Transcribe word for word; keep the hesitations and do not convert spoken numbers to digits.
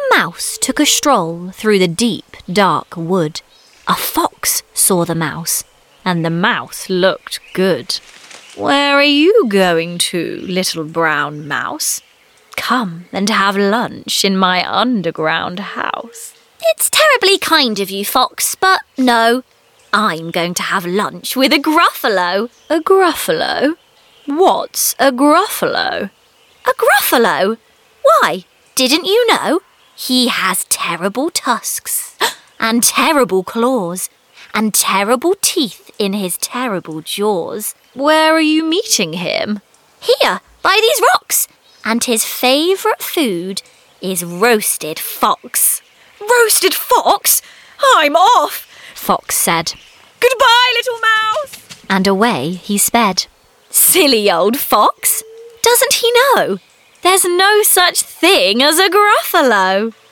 mouse took a stroll through the deep, dark wood, a fox saw the mouse, and the mouse looked good. "Where are you going to, little brown mouse? Come and have lunch in my underground house." "It's terribly kind of you, Fox, but no. I'm going to have lunch with a Gruffalo." "A Gruffalo? What's a Gruffalo?" "A Gruffalo? Why, didn't you know? He has terrible tusks and terrible claws and terrible teeth in his terrible jaws." "Where are you meeting him?" "Here, by these rocks. And his favourite food is roasted fox." "Roasted fox? I'm off," Fox said. "Goodbye, little mouse." And away he sped. Silly old fox. Doesn't he know? There's no such thing as a Gruffalo.